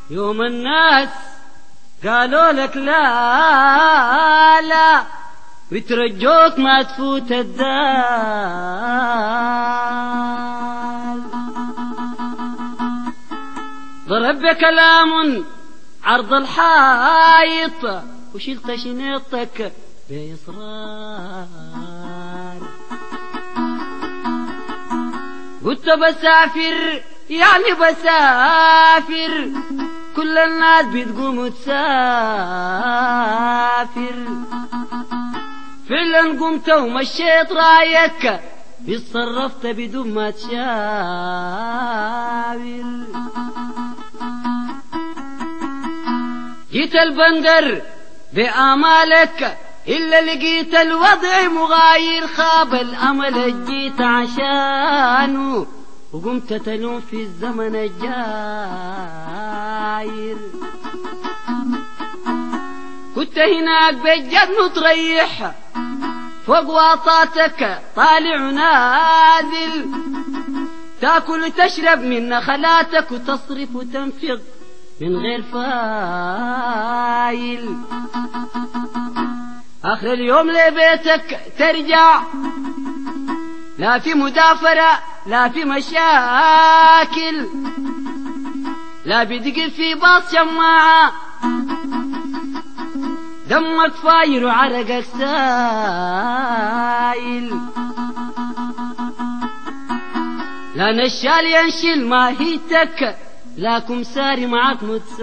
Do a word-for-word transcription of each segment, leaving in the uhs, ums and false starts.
يوم الناس قالوا لك لا لا ويترجوك ما تفوت الدال، ضرب بكلام عرض الحائط وشلت شنيطك بإصرار، قلت بسافر يعني بسافر كل الناس بتقوم تسافر، فعلا قمت ومشيت رايك اتصرفت بدون ما تشاور، جيت البندر بآمالك إلا لقيت الوضع مغاير، خاب الأمل جيت عشانه وقمت تلوم في الزمن الجاير، كنت هناك بجد متريح فوق واطاتك طالع نازل، تاكل وتشرب من نخلاتك وتصرف وتنفق من غير فايل، آخر اليوم لبيتك ترجع لا في مدافرة لا في مشاكل، لا بدقل في باص شماعة دمك فاير وعرقك سايل، لا نشال ينشل ماهيتك لا كمساري معك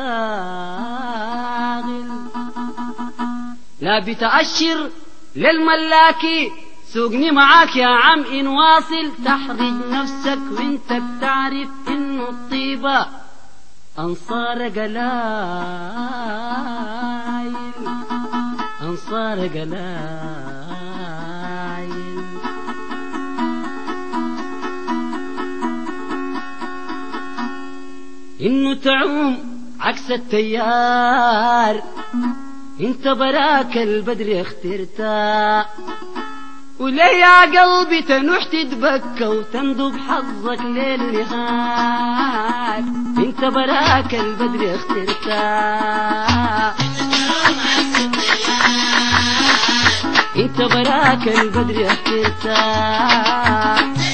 متساغل، لا بتأشر للملاكي سوقني معاك يا عم إن واصل، تحرج نفسك وانت بتعرف إنه الطيبة أنصار قلايل، أنصار قلايل. إنه تعوم عكس التيار انت براك البدر اخترتا، وليه يا قلبي تنوح تتبكى وتندب حظك ليل ونهار، انت براك البدر اخترتا، انت براك البدر اخترتا،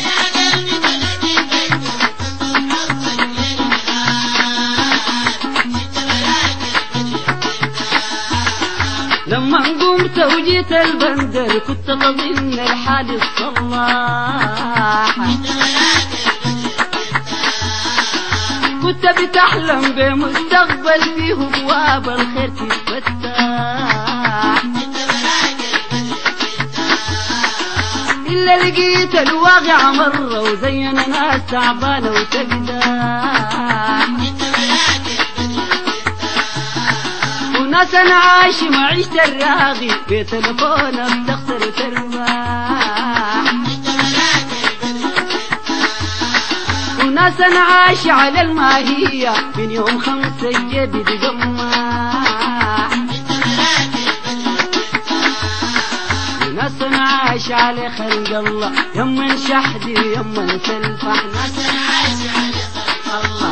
لما قمت وجيت البندر كنت تظن الحال الصلاح، كنت بتحلم بمستقبل فيه ابواب الخير تتفتح، الا لقيت الواقع مره وزين ناس تعبانه وتقدح، وناس انا عايش معيشة الراغي بتلفونك بتخسر وترباح، وناس انا عايش على الماهية من يوم خمسة الجيب تجمع، وناس انا عايش على خلق الله يما شحدي يما سلفح، ناس انا عايش على خلق الله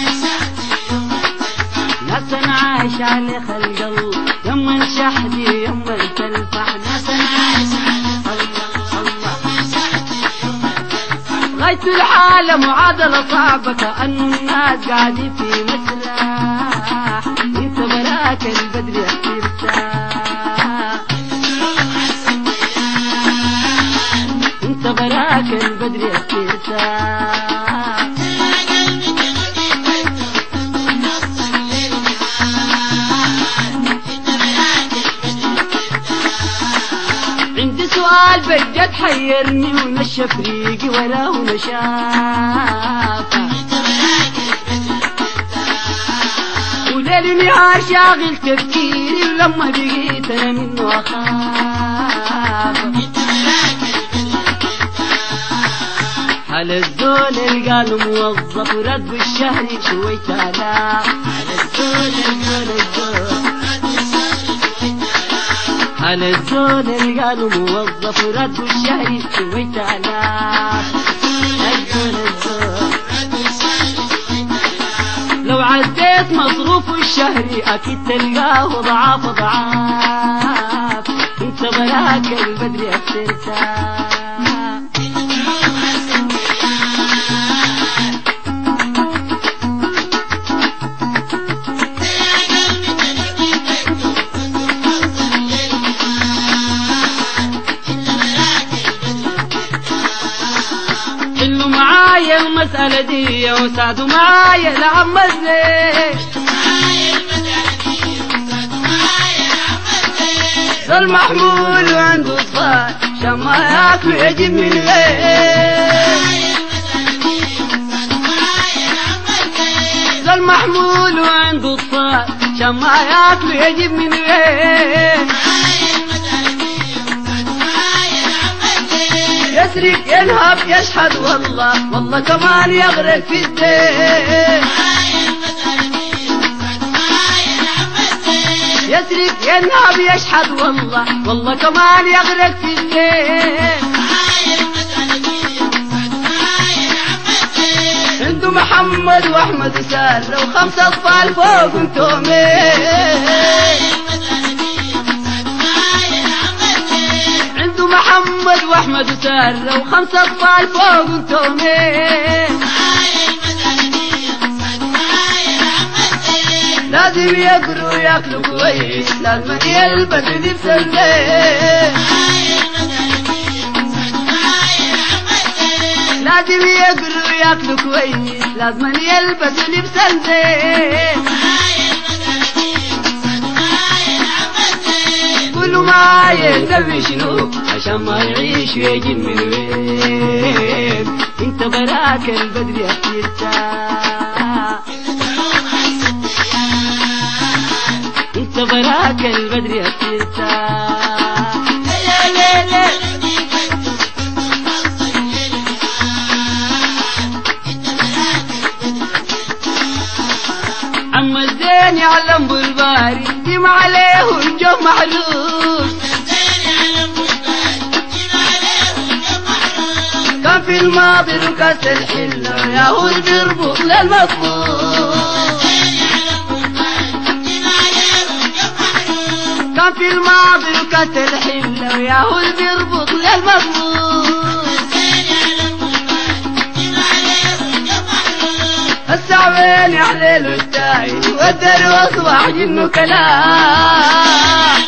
ناس انا عايش على خلق الله يما شحدي يما تلفح، ناس انا عايش على خلق الله غاية الحالة معادلة صعبة كأنه الناس قاعدين في مسرح، انت براك البدر اخترتها، انت براك البدر اخترتها، سؤال بجد حيرني ونشف ريقي وراه ونشافه، وليل نهار شاغل تفكيري ولما بقيت انا منه اخاف، حال الزول اللي قالوا موظف ورد بالشهري شويت الاف، حال الزول الزول الزول على الزول اللي قالوا موظف ورد الشهري شويت آلاف، الزول الزول لو عديت لقيت مصروف الشهري أكيد تلقاه ضعاف ضعاف. انت براك البدر أكثرتها المسألة دي وساعدوا معايا لعم الزين. ذا المحمول وعنده صفات شما ياكل يجيب من غير. ذا المحمول وعنده صفات شما ياكل يجيب من غير. يسرق ينهب يشحد والله والله كمان يغرق في الدين. يسرق ينهب يشحد والله والله كمان يغرق في الدين. عنده محمد واحمد وسار وخمسة اطفال فوق انتومين. محمد واحمد وسارة وخمسة اطفال فوق انتومين. لازم يقروا ياكلوا كويس لازم يلبس لبس الليل. لازم يقروا ياكلوا كويس لازم يلبس لبس الليل. قولوا معايا نبي شنو عشان ما يعيش ويجي من وين. انت براك البدر أكثرتها. انت براك البدر أكثرتها. عم الزين يعلم بالباري ديم عليه الجو محلول. كان في الماضي ركاس الحلة ياهو بيربط للمطلوب. كان في الماضي ركاس الحلة ياهو بيربط للمطلوب. السعوين يحليلوا التاي والدر واصبح جنه كلام.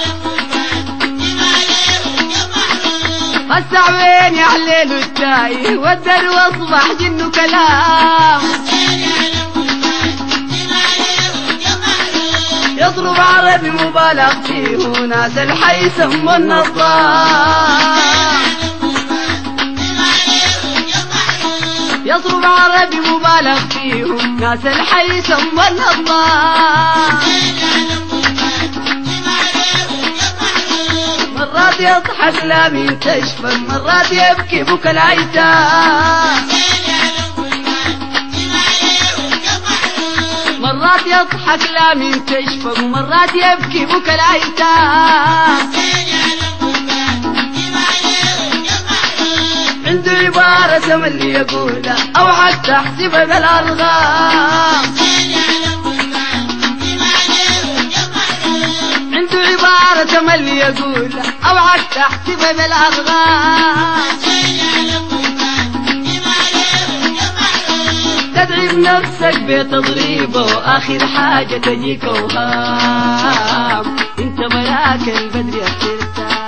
السعوين يحليلوا التاي والدر واصبح جنه كلام. يضرب عربي مبالغ فيه وناس الحي يسموا النصاب. يضرب عربي مبالغ فيهم ناس الحي يسموا النظام. مرات يضحك لا من تشفق مرات يبكي بكى العيسان. مرات يضحك لا من تشفق مرات يبكي بكى العيسان. عنده عبارة تملي يقولها أو حتى احسبها بالأرقام. عنده عبارة تملي يقولها أو حتى احسبها بالأرقام. تدعي بنفسك بتضريبه وآخر حاجة تجيك وهام. انت براك البدر أكثرتها.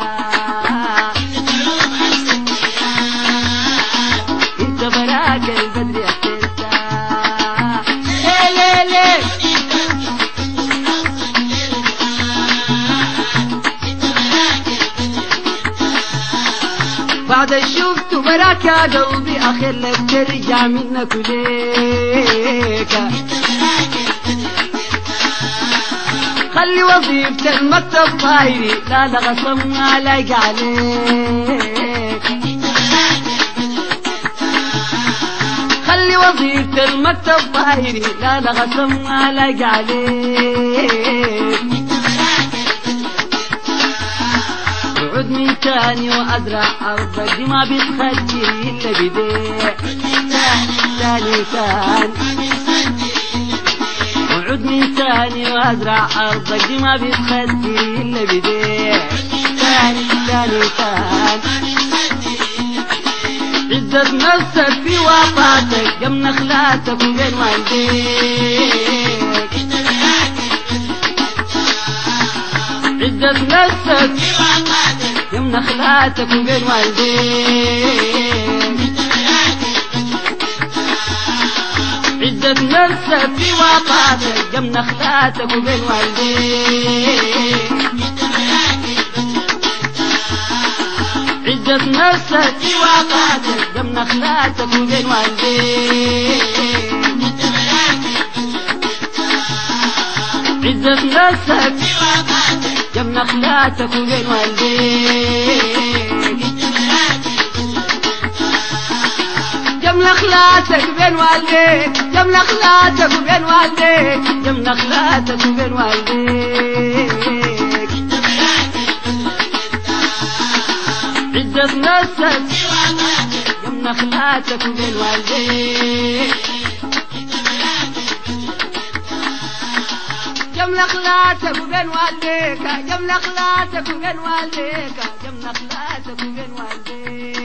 براك البدر أكثرتها. ليه ليه بعد الشفت براك يا قلبي أخير لك ترجع منك وليك. خلي وظيفة المكتب طايري لا لا غصم ما لاقي عليك. خلي وظيفة المكتب طايري لا لا غصم ما لاقي عليك. اقعد من تاني وازرع ارضك دي ما بتخلي الا بديك. تاني تاني وعود من تاني وازرع ارضك دي ما بتخدر الا بديك تاني تاني تاني عزة نفسك في وقاتك جم نخلاتك وبين والديك عزة نفسك في وقاتك جم نخلاتك وبين والديك عزة نفسك في وقاتك جم نخلاتك وبين والديك عزة نفسك في وقاتك جم نخلاتك وبين والديك عزة نفسك في وقاتك جم نخلاتك وبين والديك جم نخلاتك بين والديك جم نخلاتك وبين والديك جم نخلاتك وبين والديك عزة نفسك جم نخلاتك وبين والديك جم نخلاتك وبين والديك جم نخلاتك وبين والديك جم نخلاتك وبين والديك